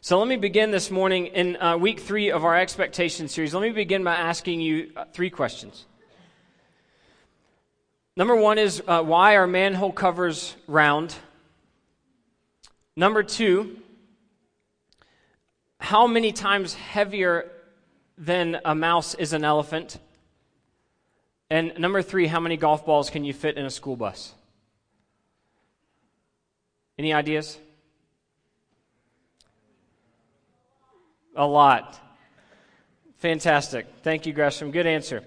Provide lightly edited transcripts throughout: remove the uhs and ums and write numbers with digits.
So let me begin this morning in week 3 of our expectation series. Let me begin by asking you 3 questions. Number 1 is, why are manhole covers round? Number 2, how many times heavier than a mouse is an elephant? And number 3, how many golf balls can you fit in a school bus? Any ideas? A lot. Fantastic. Thank you, Gresham. Good answer.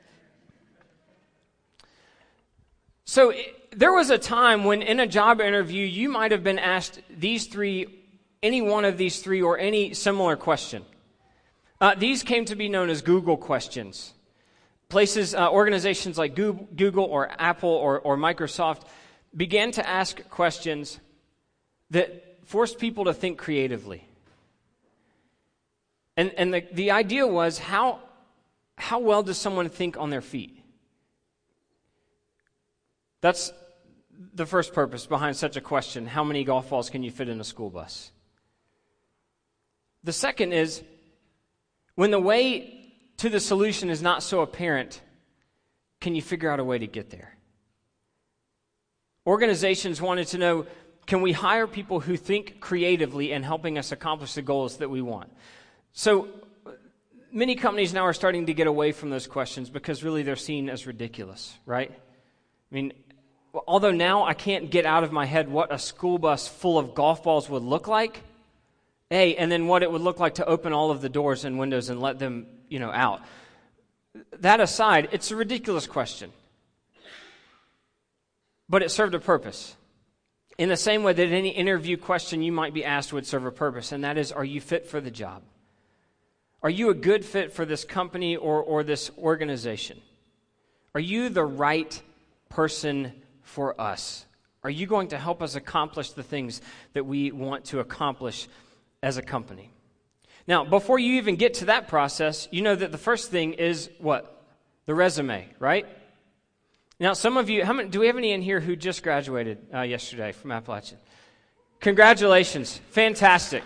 So there was a time when in a job interview, you might have been asked any one of these 3 or any similar question. These came to be known as Google questions. Organizations like Google or Apple or Microsoft began to ask questions that forced people to think creatively. And the idea was, how well does someone think on their feet? That's the first purpose behind such a question. How many golf balls can you fit in a school bus? The second is, when the way to the solution is not so apparent, can you figure out a way to get there? Organizations wanted to know, can we hire people who think creatively in helping us accomplish the goals that we want? So many companies now are starting to get away from those questions because really they're seen as ridiculous, right? I mean, although now I can't get out of my head what a school bus full of golf balls would look like, and then what it would look like to open all of the doors and windows and let them, out. That aside, it's a ridiculous question. But it served a purpose. In the same way that any interview question you might be asked would serve a purpose, and that is, are you fit for the job? Are you a good fit for this company or this organization? Are you the right person for us? Are you going to help us accomplish the things that we want to accomplish as a company? Now, before you even get to that process, you know that the first thing is what? The resume, right? Now, some of you, do we have any in here who just graduated yesterday from Appalachian? Congratulations. Fantastic.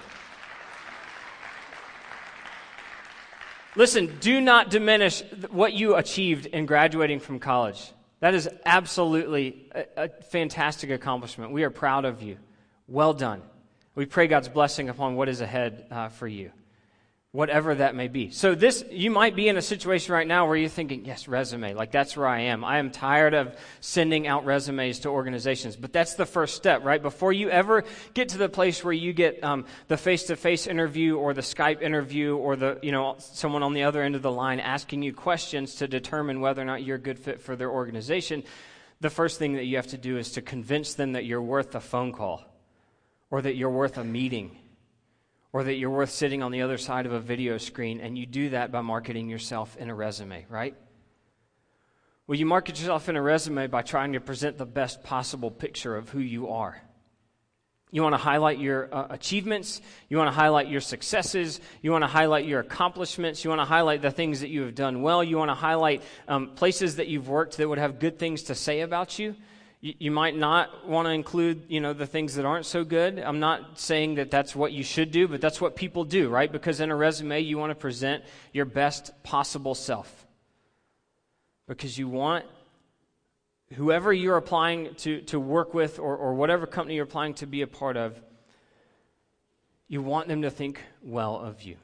Listen, do not diminish what you achieved in graduating from college. That is absolutely a fantastic accomplishment. We are proud of you. Well done. We pray God's blessing upon what is ahead for you, whatever that may be. So you might be in a situation right now where you're thinking, yes, resume, like that's where I am. I am tired of sending out resumes to organizations. But that's the first step, right? Before you ever get to the place where you get the face-to-face interview or the Skype interview or someone on the other end of the line asking you questions to determine whether or not you're a good fit for their organization, the first thing that you have to do is to convince them that you're worth a phone call or that you're worth a meeting, or that you're worth sitting on the other side of a video screen, and you do that by marketing yourself in a resume, right? Well, you market yourself in a resume by trying to present the best possible picture of who you are. You want to highlight your achievements, you want to highlight your successes, you want to highlight your accomplishments, you want to highlight the things that you have done well, you want to highlight places that you've worked that would have good things to say about you. You might not want to include, the things that aren't so good. I'm not saying that that's what you should do, but that's what people do, right? Because in a resume, you want to present your best possible self. Because you want whoever you're applying to work with or whatever company you're applying to be a part of, you want them to think well of you.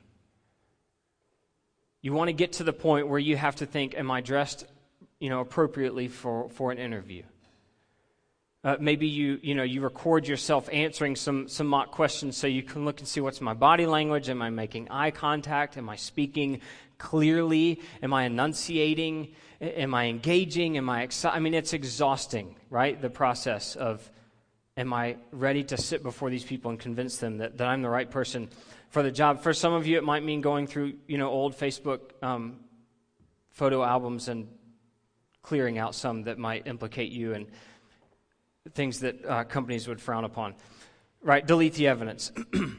You want to get to the point where you have to think, am I dressed, appropriately for an interview? Maybe you record yourself answering some mock questions so you can look and see, what's my body language? Am I making eye contact? Am I speaking clearly? Am I enunciating? Am I engaging? Am I excited? I mean, it's exhausting, right? The process of, am I ready to sit before these people and convince them that I'm the right person for the job? For some of you, it might mean going through, old Facebook photo albums and clearing out some that might implicate you and things that companies would frown upon. Right, delete the evidence.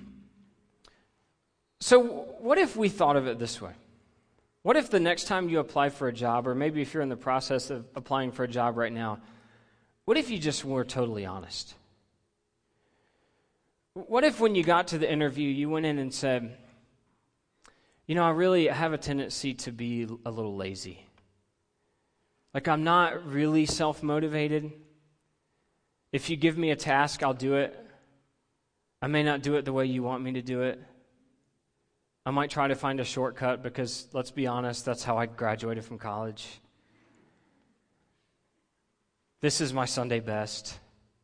So what if we thought of it this way? What if the next time you apply for a job, or maybe if you're in the process of applying for a job right now, what if you just were totally honest? What if when you got to the interview, you went in and said, I really have a tendency to be a little lazy. Like, I'm not really self-motivated. If you give me a task, I'll do it. I may not do it the way you want me to do it. I might try to find a shortcut because, let's be honest, that's how I graduated from college. This is my Sunday best.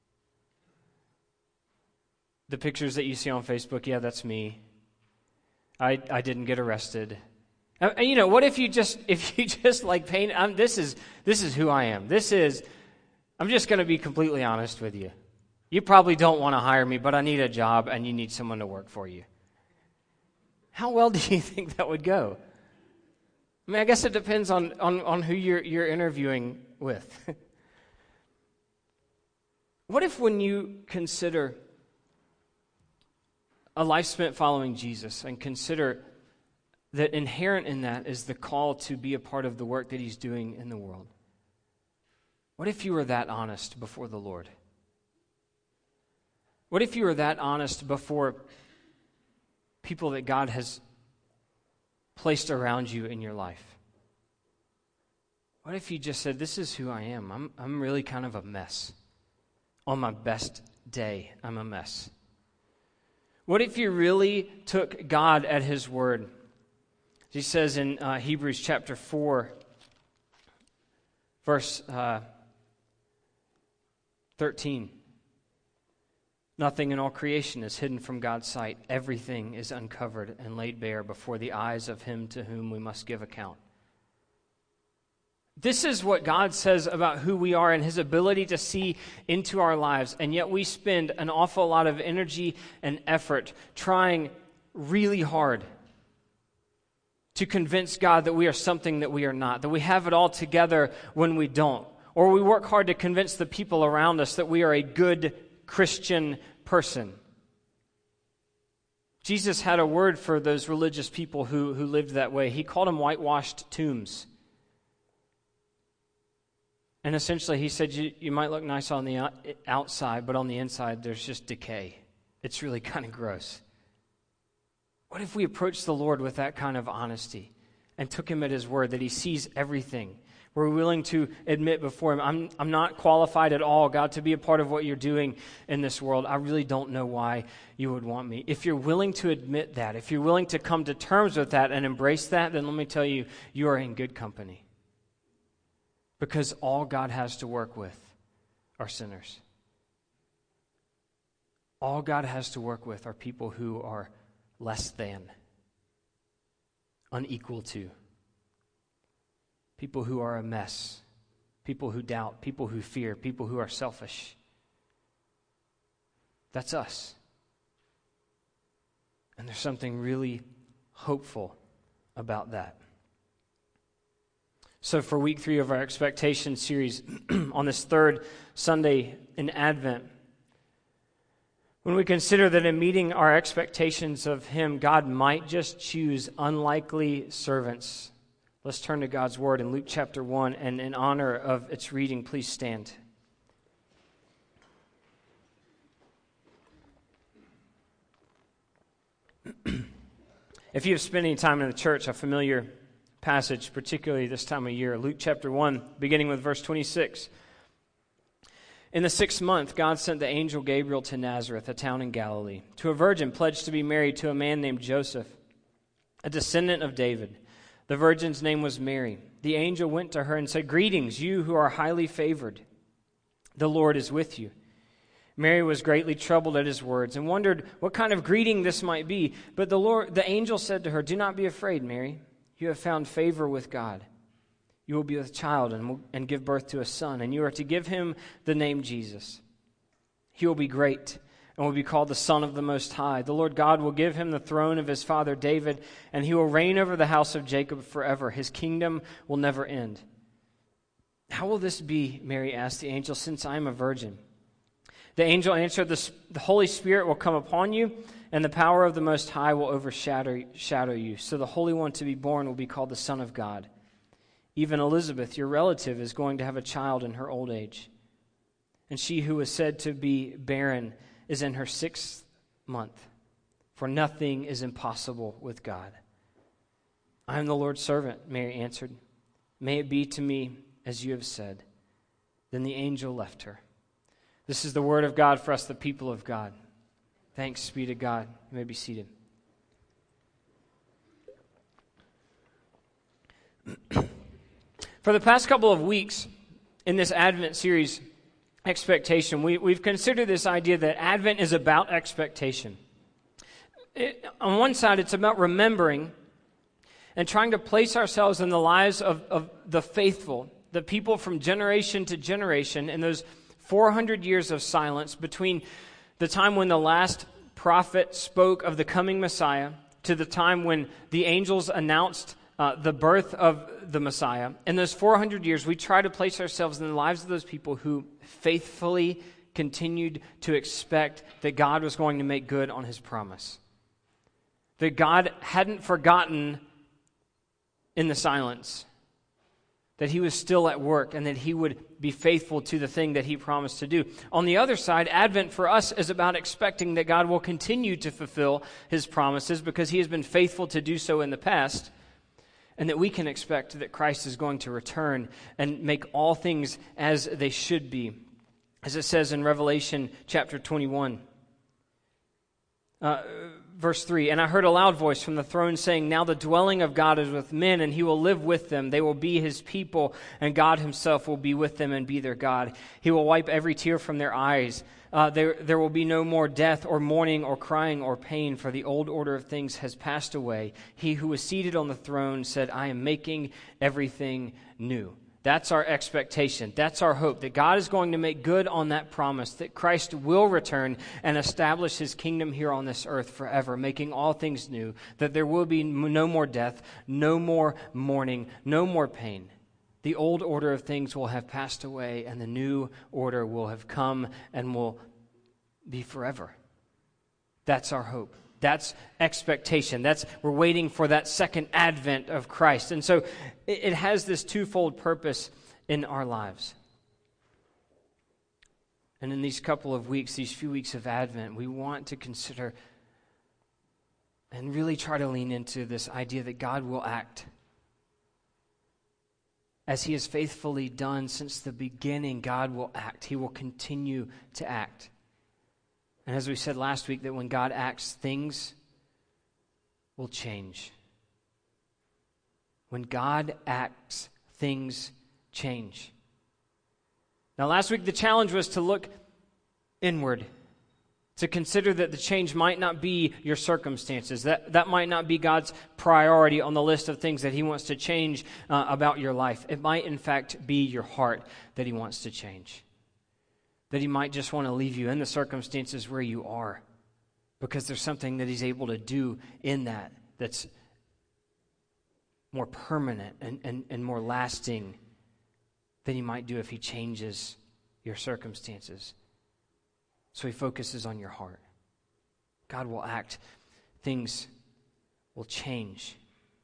The pictures that you see on Facebook, yeah, that's me. I didn't get arrested. And what if you just like paint? This is who I am. I'm just going to be completely honest with you. You probably don't want to hire me, but I need a job, and you need someone to work for you. How well do you think that would go? I mean, I guess it depends on who you're interviewing with. What if when you consider a life spent following Jesus and consider that inherent in that is the call to be a part of the work that he's doing in the world? What if you were that honest before the Lord? What if you were that honest before people that God has placed around you in your life? What if you just said, this is who I am. I'm really kind of a mess. On my best day, I'm a mess. What if you really took God at his word? He says in Hebrews chapter 4, verse 13, nothing in all creation is hidden from God's sight. Everything is uncovered and laid bare before the eyes of him to whom we must give account. This is what God says about who we are and his ability to see into our lives, and yet we spend an awful lot of energy and effort trying really hard to convince God that we are something that we are not, that we have it all together when we don't. Or we work hard to convince the people around us that we are a good Christian person. Jesus had a word for those religious people who lived that way. He called them whitewashed tombs. And essentially he said, you might look nice on the outside, but on the inside there's just decay. It's really kind of gross. What if we approached the Lord with that kind of honesty and took him at his word, that he sees everything? We're willing to admit before him, I'm not qualified at all, God, to be a part of what you're doing in this world. I really don't know why you would want me. If you're willing to admit that, if you're willing to come to terms with that and embrace that, then let me tell you, you are in good company. Because all God has to work with are sinners. All God has to work with are people who are less than, unequal to, people who are a mess, people who doubt, people who fear, people who are selfish. That's us. And there's something really hopeful about that. So for week 3 of our expectation series, on this third Sunday in Advent, when we consider that in meeting our expectations of him, God might just choose unlikely servants, let's turn to God's word in Luke chapter 1, and in honor of its reading, please stand. If you have spent any time in the church, a familiar passage, particularly this time of year, Luke chapter 1, beginning with verse 26. In the 6th month, God sent the angel Gabriel to Nazareth, a town in Galilee, to a virgin pledged to be married to a man named Joseph, a descendant of David. The virgin's name was Mary. The angel went to her and said, "Greetings, you who are highly favored. The Lord is with you." Mary was greatly troubled at his words and wondered what kind of greeting this might be. But the angel said to her, "Do not be afraid, Mary. You have found favor with God. You will be with child and give birth to a son, and you are to give him the name Jesus. He will be great and will be called the Son of the Most High. The Lord God will give him the throne of his father David, and he will reign over the house of Jacob forever. His kingdom will never end." "How will this be?" Mary asked the angel, "since I am a virgin?" The angel answered, The Holy Spirit will come upon you, and the power of the Most High will overshadow you. So the Holy One to be born will be called the Son of God. Even Elizabeth, your relative, is going to have a child in her old age. And she who was said to be barren is in her 6th month, for nothing is impossible with God." "I am the Lord's servant," Mary answered. "May it be to me as you have said." Then the angel left her. This is the word of God for us, the people of God. Thanks be to God. You may be seated. For the past couple of weeks in this Advent series, Expectation, we've considered this idea that Advent is about expectation. On one side, it's about remembering and trying to place ourselves in the lives of the faithful, the people from generation to generation, in those 400 years of silence between the time when the last prophet spoke of the coming Messiah to the time when the angels announced the birth of the Messiah. In those 400 years, we try to place ourselves in the lives of those people who faithfully continued to expect that God was going to make good on his promise. That God hadn't forgotten in the silence, that he was still at work and that he would be faithful to the thing that he promised to do. On the other side, Advent for us is about expecting that God will continue to fulfill his promises because he has been faithful to do so in the past, and that we can expect that Christ is going to return and make all things as they should be. As it says in Revelation chapter 21, verse 3, "And I heard a loud voice from the throne saying, 'Now the dwelling of God is with men, and he will live with them. They will be his people, and God himself will be with them and be their God. He will wipe every tear from their eyes. There will be no more death or mourning or crying or pain, for the old order of things has passed away.' He who was seated on the throne said, 'I am making everything new.'" That's our expectation. That's our hope, that God is going to make good on that promise, that Christ will return and establish his kingdom here on this earth forever, making all things new, that there will be no more death, no more mourning, no more pain. The old order of things will have passed away, and the new order will have come and will be forever. That's our hope. That's expectation. We're waiting for that second advent of Christ. And so it has this twofold purpose in our lives. And in these couple of weeks, these few weeks of Advent, we want to consider and really try to lean into this idea that God will act. As he has faithfully done since the beginning, God will act. He will continue to act. And as we said last week, that when God acts, things will change. When God acts, things change. Now, last week, the challenge was to look inward, to consider that the change might not be your circumstances, that might not be God's priority on the list of things that he wants to change about your life. It might, in fact, be your heart that he wants to change. That he might just want to leave you in the circumstances where you are, because there's something that he's able to do in that's more permanent and more lasting than he might do if he changes your circumstances. So he focuses on your heart. God will act. Things will change.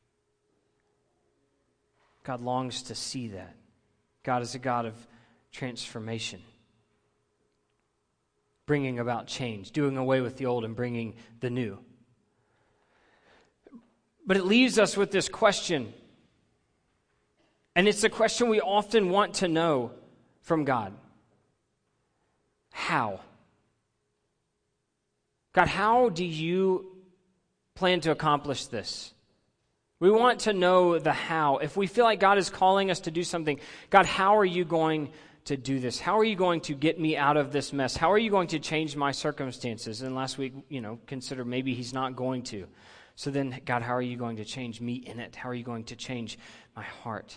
God longs to see that. God is a God of transformation, bringing about change, doing away with the old and bringing the new. But it leaves us with this question, and it's a question we often want to know from God. How? God, how do you plan to accomplish this? We want to know the how. If we feel like God is calling us to do something, God, how are you going to do this? How are you going to get me out of this mess? How are you going to change my circumstances? And last week, consider maybe he's not going to. So then, God, how are you going to change me in it? How are you going to change my heart?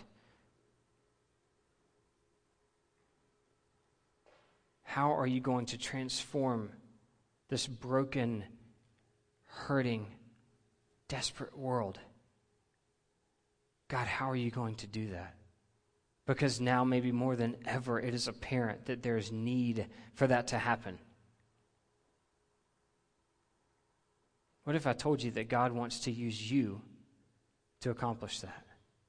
How are you going to transform this broken, hurting, desperate world? God, how are you going to do that? Because now, maybe more than ever, it is apparent that there is need for that to happen. What if I told you that God wants to use you to accomplish that?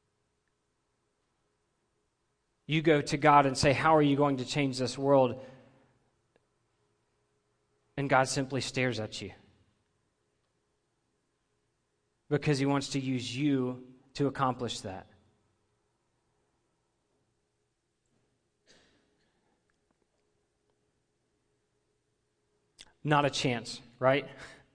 You go to God and say, how are you going to change this world? And God simply stares at you because he wants to use you to accomplish that. Not a chance, right?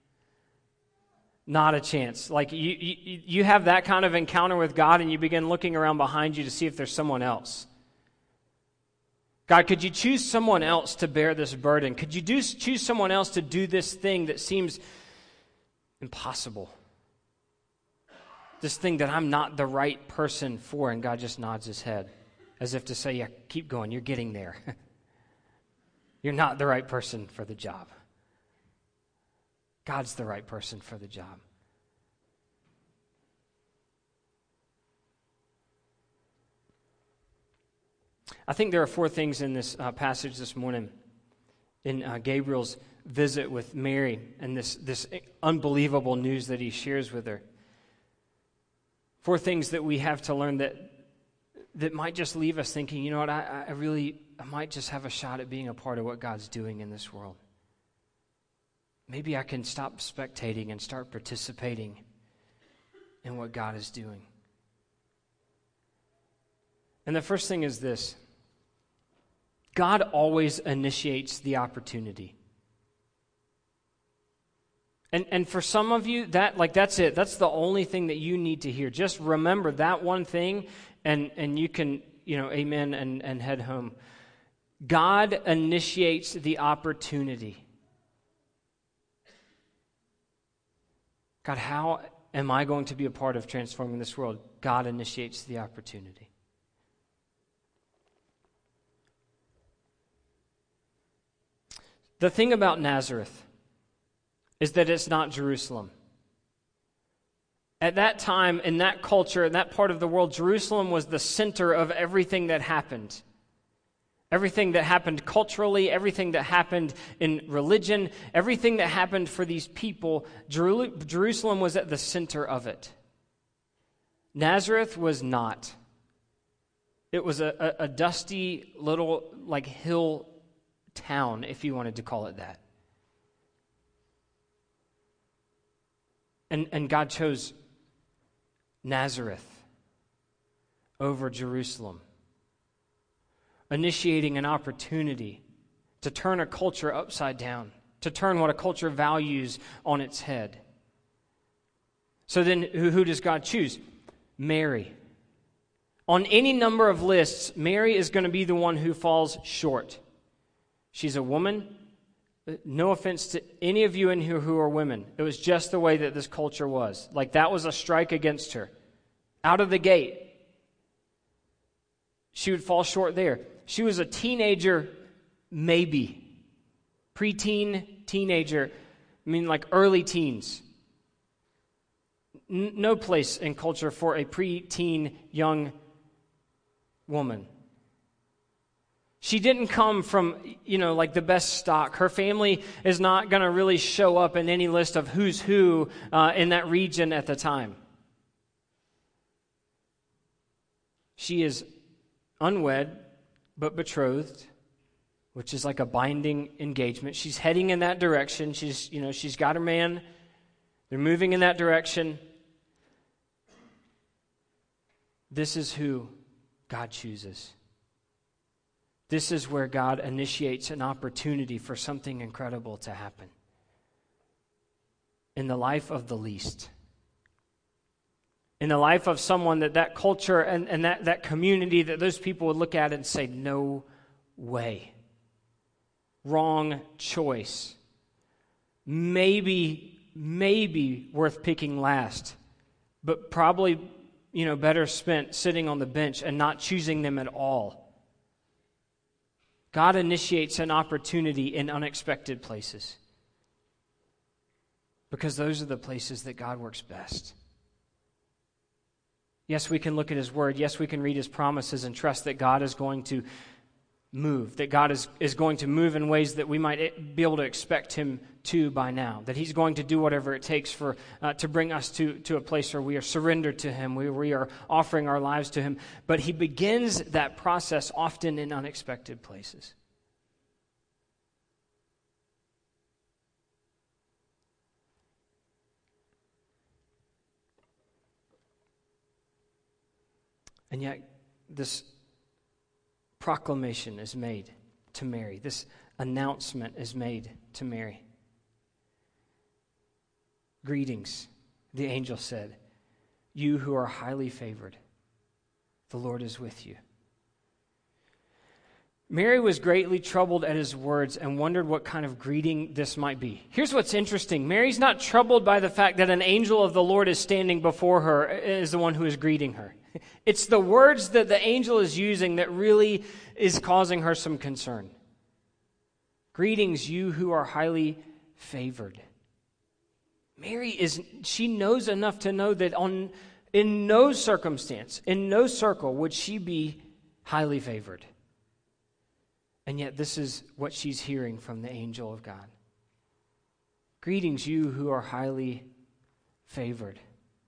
Not a chance. Like you have that kind of encounter with God and you begin looking around behind you to see if there's someone else. God, could you choose someone else to bear this burden? Could you choose someone else to do this thing that seems impossible? This thing that I'm not the right person for, and God just nods his head as if to say, yeah, keep going, you're getting there. You're not the right person for the job. God's the right person for the job. I think there are 4 things in this passage this morning in Gabriel's visit with Mary and this unbelievable news that he shares with her. 4 things that we have to learn that might just leave us thinking, you know what, I might just have a shot at being a part of what God's doing in this world. Maybe I can stop spectating and start participating in what God is doing. And the first thing is this: God always initiates the opportunity. And for some of you, that's it. That's the only thing that you need to hear. Just remember that one thing, and you can, amen, and head home. God initiates the opportunity. God, how am I going to be a part of transforming this world? God initiates the opportunity. The thing about Nazareth is that it's not Jerusalem. At that time, in that culture, in that part of the world, Jerusalem was the center of everything that happened. Everything that happened culturally, everything that happened in religion, everything that happened for these people, Jerusalem was at the center of it. Nazareth was not. It was a dusty little hill town, if you wanted to call it that. And God chose Nazareth over Jerusalem, initiating an opportunity to turn a culture upside down, to turn what a culture values on its head. So then, who does God choose? Mary. On any number of lists, Mary is going to be the one who falls short. She's a woman. No offense to any of you in here who are women. It was just the way that this culture was. That was a strike against her. Out of the gate, she would fall short there. She was a teenager, maybe. Preteen, teenager. Early teens. No place in culture for a preteen young woman. She didn't come from, the best stock. Her family is not going to really show up in any list of who's who in that region at the time. She is unwed, but betrothed, which is like a binding engagement. She's heading in that direction. She's got her man. They're moving in that direction. This is who God chooses. This is where God initiates an opportunity for something incredible to happen in the life of the least. In the life of someone that culture and that community, that those people would look at and say, no way. Wrong choice. Maybe worth picking last, but probably, better spent sitting on the bench and not choosing them at all. God initiates an opportunity in unexpected places because those are the places that God works best. Yes, we can look at His Word. Yes, we can read His promises and trust that God is going to move, that God is going to move in ways that we might be able to expect Him to by now, that He's going to do whatever it takes to bring us to a place where we are surrendered to Him, where we are offering our lives to Him. But He begins that process often in unexpected places. And yet this proclamation is made to Mary. This announcement is made to Mary. Greetings, the angel said, you who are highly favored. The Lord is with you. Mary was greatly troubled at his words and wondered what kind of greeting this might be. Here's what's interesting. Mary's not troubled by the fact that an angel of the Lord is standing before her as the one who is greeting her. It's the words that the angel is using that really is causing her some concern. Greetings, you who are highly favored. Mary she knows enough to know that in no circumstance, in no circle would she be highly favored. And yet this is what she's hearing from the angel of God. Greetings, you who are highly favored.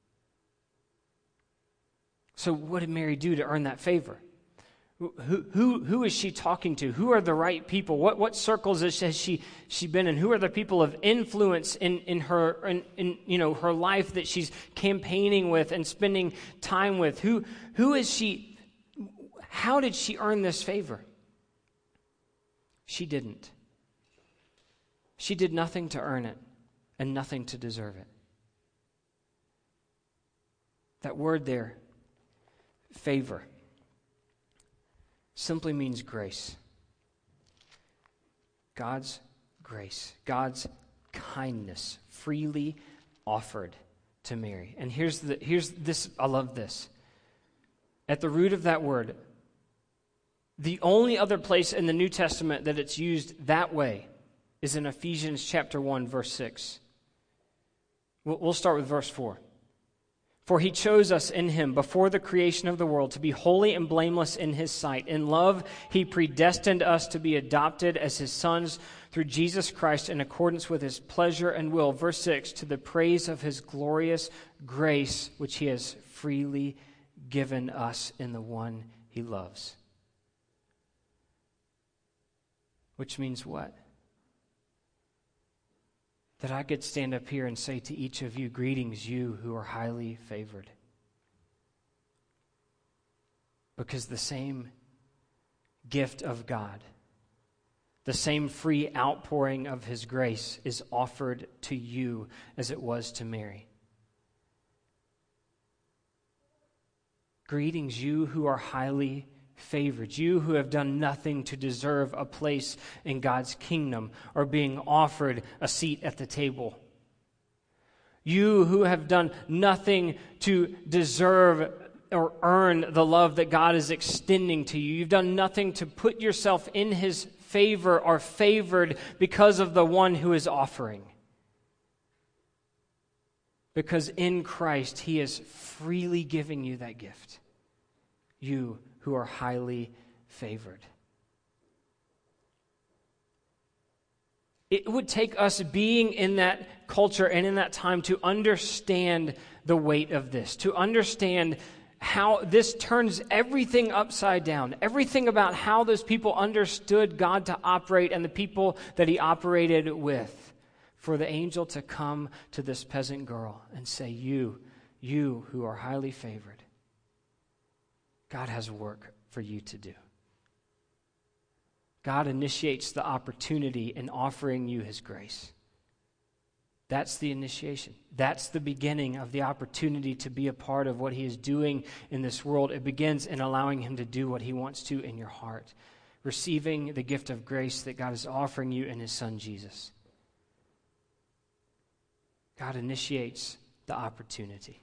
So what did Mary do to earn that favor? Who is she talking to? Who are the right people? What circles has she been in? Who are the people of influence in her her life that she's campaigning with and spending time with? Who is she? How did she earn this favor? She didn't. She did nothing to earn it and nothing to deserve it. That word there, favor, simply means grace. God's grace, God's kindness freely offered to Mary. And here's this, I love this. At the root of that word, the only other place in the New Testament that it's used that way is in Ephesians chapter 1, verse 6. We'll start with verse 4. For he chose us in him before the creation of the world to be holy and blameless in his sight. In love, he predestined us to be adopted as his sons through Jesus Christ in accordance with his pleasure and will. Verse 6, to the praise of his glorious grace, which he has freely given us in the one he loves. Which means what? That I could stand up here and say to each of you, greetings, you who are highly favored. Because the same gift of God, the same free outpouring of his grace is offered to you as it was to Mary. Greetings, you who are highly favored, you who have done nothing to deserve a place in God's kingdom or being offered a seat at the table. You who have done nothing to deserve or earn the love that God is extending to you. You've done nothing to put yourself in his favor or favored because of the one who is offering. Because in Christ, he is freely giving you that gift. You who are highly favored. It would take us being in that culture and in that time to understand the weight of this, to understand how this turns everything upside down, everything about how those people understood God to operate and the people that he operated with. For the angel to come to this peasant girl and say, you who are highly favored, God has work for you to do. God initiates the opportunity in offering you his grace. That's the initiation. That's the beginning of the opportunity to be a part of what he is doing in this world. It begins in allowing him to do what he wants to in your heart, receiving the gift of grace that God is offering you in his son Jesus. God initiates the opportunity.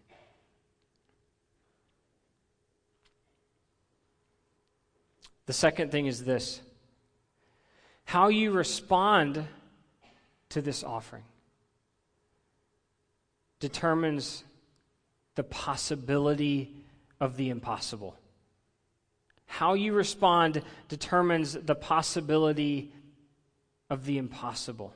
The second thing is this: how you respond to this offering determines the possibility of the impossible. How you respond determines the possibility of the impossible.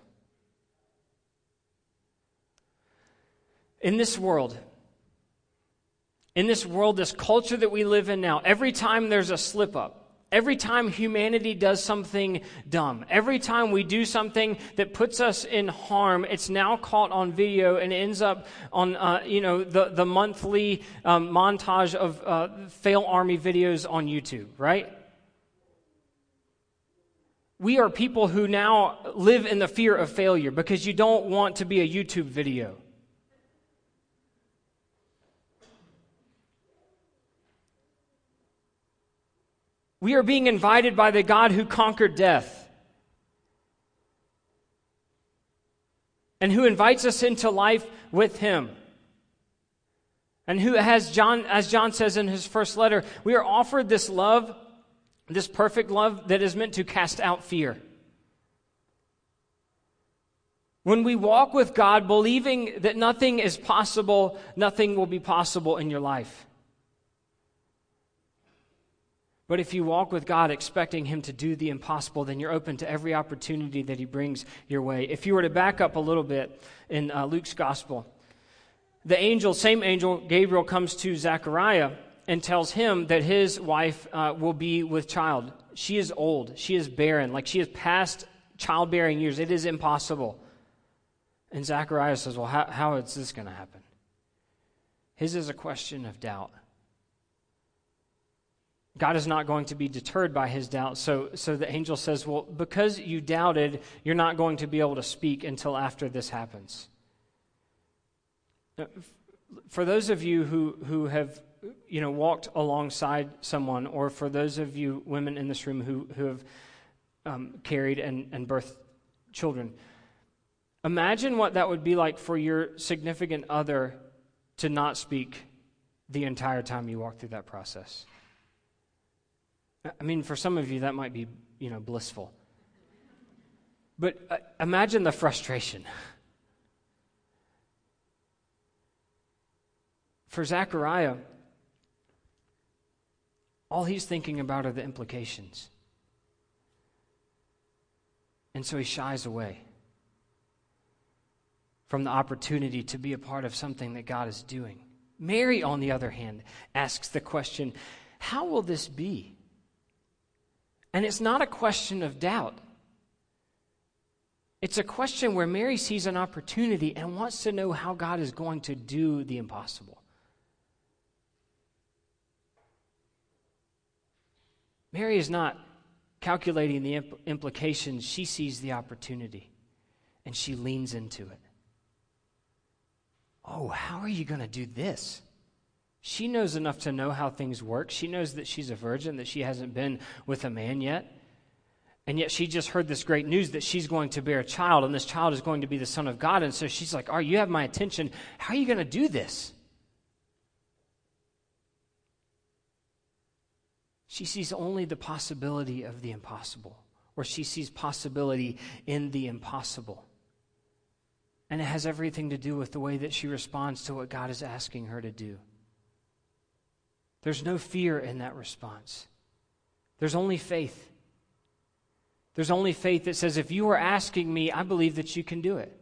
In this world, this culture that we live in now, every time there's a slip up, Every time humanity does something dumb, every time we do something that puts us in harm, it's now caught on video and ends up on the monthly montage of fail army videos on YouTube, right? We are people who now live in the fear of failure because you don't want to be a YouTube video. We are being invited by the God who conquered death and who invites us into life with him. And who has as John says in his first letter, we are offered this love, this perfect love that is meant to cast out fear. When we walk with God believing that nothing is possible, nothing will be possible in your life. But if you walk with God expecting him to do the impossible, then you're open to every opportunity that he brings your way. If you were to back up a little bit in Luke's gospel, the same angel, Gabriel, comes to Zechariah and tells him that his wife will be with child. She is old. She is barren. Like, she is past childbearing years. It is impossible. And Zechariah says, well, how is this going to happen? His is a question of doubt. God is not going to be deterred by his doubt. So the angel says, well, because you doubted, you're not going to be able to speak until after this happens. For those of you who have walked alongside someone, or for those of you women in this room who have carried and birthed children, imagine what that would be like for your significant other to not speak the entire time you walk through that process. I mean, for some of you, that might be, blissful. But imagine the frustration. For Zechariah, all he's thinking about are the implications. And so he shies away from the opportunity to be a part of something that God is doing. Mary, on the other hand, asks the question, how will this be? And it's not a question of doubt. It's a question where Mary sees an opportunity and wants to know how God is going to do the impossible. Mary is not calculating the implications. She sees the opportunity, and she leans into it. Oh, how are you going to do this? She knows enough to know how things work. She knows that she's a virgin, that she hasn't been with a man yet. And yet she just heard this great news that she's going to bear a child, and this child is going to be the Son of God. And so she's like, all right, you have my attention. How are you going to do this? She sees only the possibility of the impossible, or she sees possibility in the impossible. And it has everything to do with the way that she responds to what God is asking her to do. There's no fear in that response. There's only faith. There's only faith that says, if you are asking me, I believe that you can do it.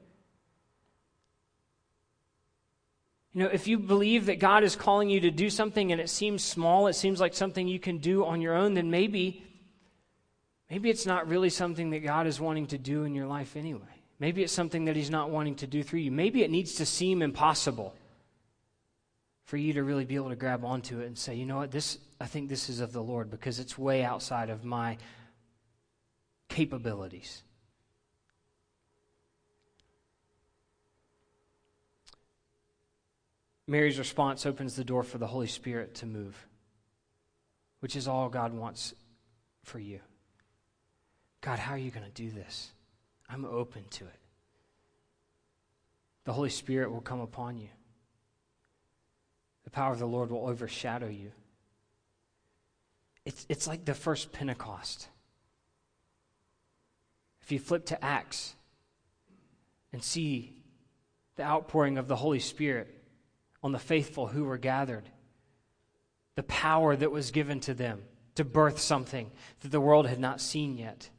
If you believe that God is calling you to do something and it seems small, it seems like something you can do on your own, then maybe it's not really something that God is wanting to do in your life anyway. Maybe it's something that he's not wanting to do through you. Maybe it needs to seem impossible for you to really be able to grab onto it and say, you know what, I think this is of the Lord because it's way outside of my capabilities. Mary's response opens the door for the Holy Spirit to move, which is all God wants for you. God, how are you going to do this? I'm open to it. The Holy Spirit will come upon you. The power of the Lord will overshadow you. It's like the first Pentecost. If you flip to Acts and see the outpouring of the Holy Spirit on the faithful who were gathered, the power that was given to them to birth something that the world had not seen yet.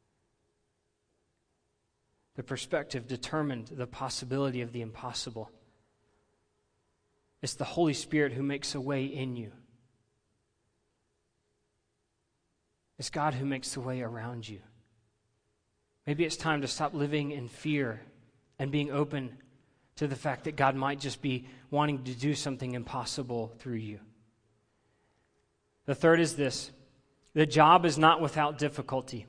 The perspective determined the possibility of the impossible. It's the Holy Spirit who makes a way in you. It's God who makes the way around you. Maybe it's time to stop living in fear and being open to the fact that God might just be wanting to do something impossible through you. The third is this: the job is not without difficulty.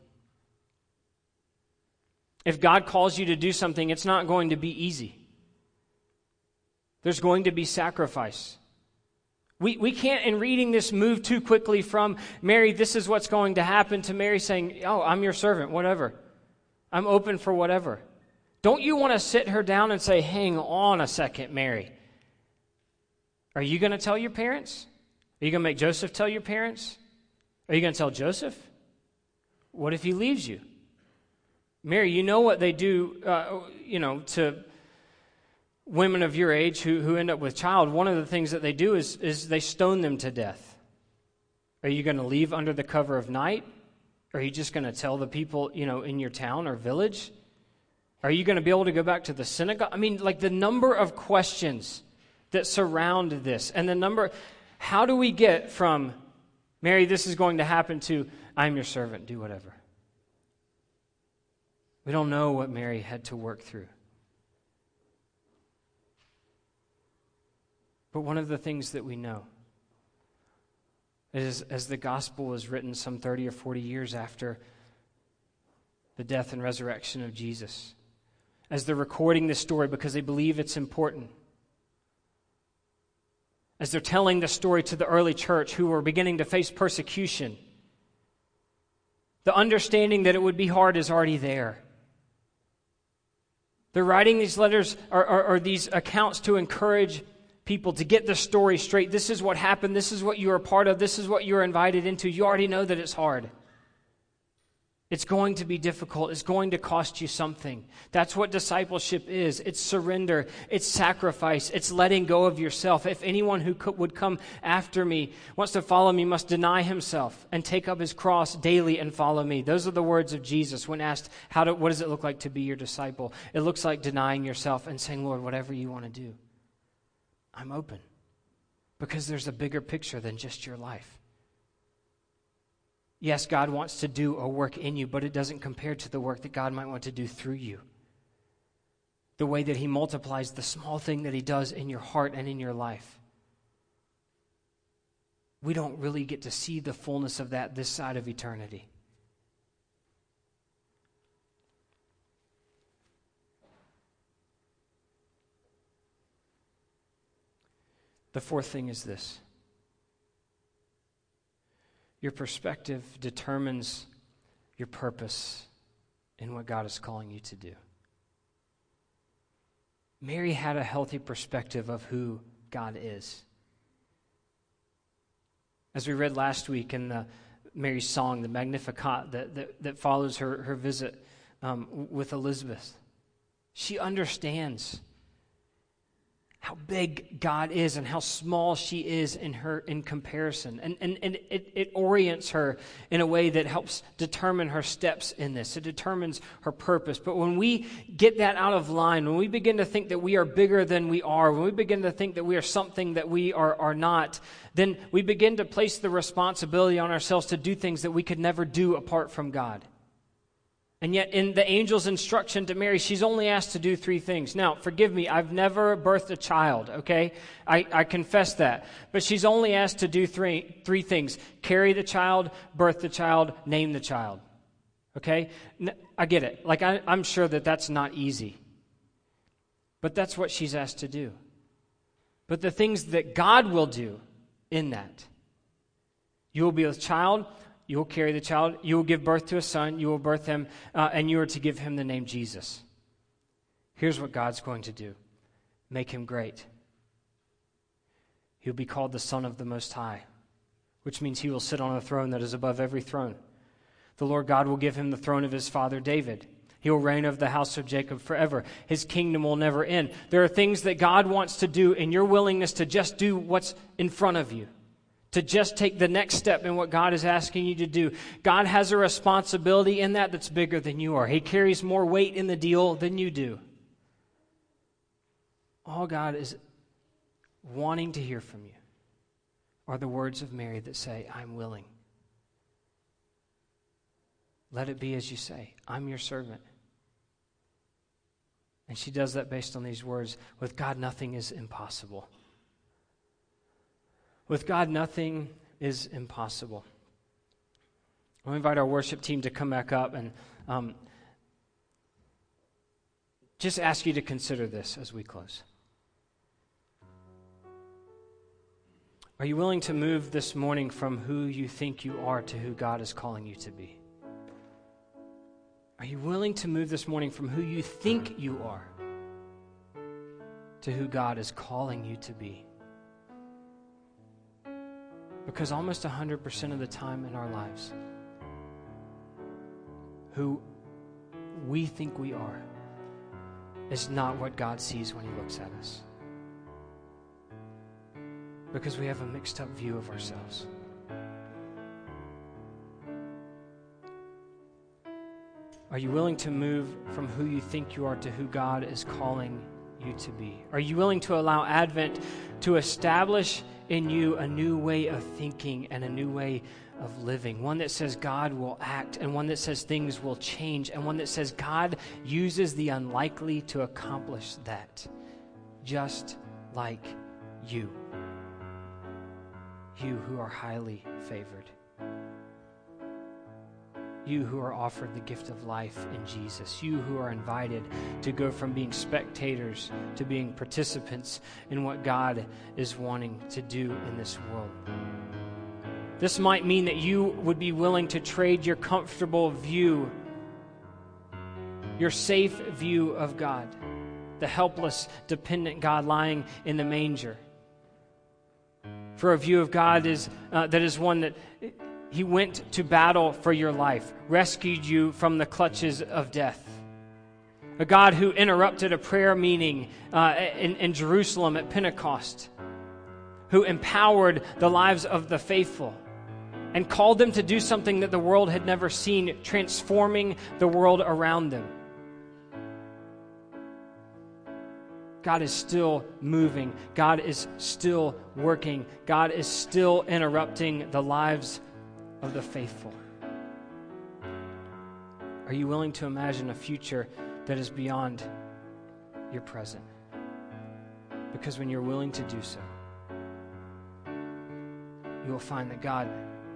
If God calls you to do something, it's not going to be easy. There's going to be sacrifice. We can't, in reading this, move too quickly from Mary, this is what's going to happen, to Mary saying, oh, I'm your servant, whatever. I'm open for whatever. Don't you want to sit her down and say, hang on a second, Mary? Are you going to tell your parents? Are you going to make Joseph tell your parents? Are you going to tell Joseph? What if he leaves you? Mary, you know what they do, to women of your age who end up with child. One of the things that they do is they stone them to death. Are you going to leave under the cover of night? Are you just going to tell the people, in your town or village? Are you going to be able to go back to the synagogue? I mean, like the number of questions that surround this, and how do we get from, Mary, this is going to happen, to, I'm your servant, do whatever? We don't know what Mary had to work through. But one of the things that we know is, as the gospel was written some 30 or 40 years after the death and resurrection of Jesus, as they're recording this story because they believe it's important, as they're telling the story to the early church who were beginning to face persecution, the understanding that it would be hard is already there. They're writing these letters or these accounts to encourage people to get the story straight. This is what happened. This is what you are a part of. This is what you're invited into. You already know that it's hard. It's going to be difficult. It's going to cost you something. That's what discipleship is. It's surrender. It's sacrifice. It's letting go of yourself. If anyone who would come after me, wants to follow me, must deny himself and take up his cross daily and follow me. Those are the words of Jesus when asked, what does it look like to be your disciple? It looks like denying yourself and saying, Lord, whatever you want to do, I'm open. Because there's a bigger picture than just your life. Yes, God wants to do a work in you, but it doesn't compare to the work that God might want to do through you. The way that He multiplies the small thing that He does in your heart and in your life. We don't really get to see the fullness of that this side of eternity. The fourth thing is this. Your perspective determines your purpose in what God is calling you to do. Mary had a healthy perspective of who God is. As we read last week in Mary's song, the Magnificat, that follows her visit with Elizabeth, she understands how big God is and how small she is in comparison. And it orients her in a way that helps determine her steps in this. It determines her purpose. But when we get that out of line, when we begin to think that we are bigger than we are, when we begin to think that we are something that we are not, then we begin to place the responsibility on ourselves to do things that we could never do apart from God. And yet in the angel's instruction to Mary, she's only asked to do 3 things. Now, forgive me, I've never birthed a child, okay? I confess that. But she's only asked to do three things. Carry the child, birth the child, name the child. Okay? I get it. Like, I'm sure that that's not easy. But that's what she's asked to do. But the things that God will do in that. You will be with child. You will carry the child. You will give birth to a son. You will birth him, and you are to give him the name Jesus. Here's what God's going to do. Make him great. He'll be called the Son of the Most High, which means he will sit on a throne that is above every throne. The Lord God will give him the throne of his father David. He will reign over the house of Jacob forever. His kingdom will never end. There are things that God wants to do, and your willingness to just do what's in front of you, to just take the next step in what God is asking you to do. God has a responsibility in that that's bigger than you are. He carries more weight in the deal than you do. All God is wanting to hear from you are the words of Mary that say, I'm willing. let it be as you say. I'm your servant. And she does that based on these words. With God, nothing is impossible. With God, nothing is impossible. I'll invite our worship team to come back up and just ask you to consider this as we close. Are you willing to move this morning from who you think you are to who God is calling you to be? Are you willing to move this morning from who you think you are to who God is calling you to be? Because almost 100% of the time in our lives, who we think we are is not what God sees when He looks at us. Because we have a mixed up view of ourselves. Are you willing to move from who you think you are to who God is calling you to be? Are you willing to allow Advent to establish in you a new way of thinking and a new way of living? One that says God will act, and one that says things will change, and one that says God uses the unlikely to accomplish that, just like you. You who are highly favored. You who are offered the gift of life in Jesus. You who are invited to go from being spectators to being participants in what God is wanting to do in this world. This might mean that you would be willing to trade your comfortable view, your safe view of God, the helpless, dependent God lying in the manger, for a view of God that is one that He went to battle for your life, rescued you from the clutches of death. A God who interrupted a prayer meeting in Jerusalem at Pentecost, who empowered the lives of the faithful and called them to do something that the world had never seen, transforming the world around them. God is still moving. God is still working. God is still interrupting the lives of the faithful. Are you willing to imagine a future that is beyond your present? Because when you're willing to do so, you will find that God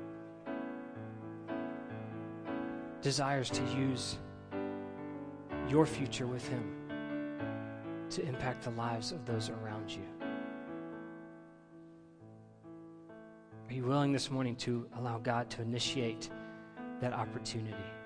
desires to use your future with Him to impact the lives of those around you. Are you willing this morning to allow God to initiate that opportunity?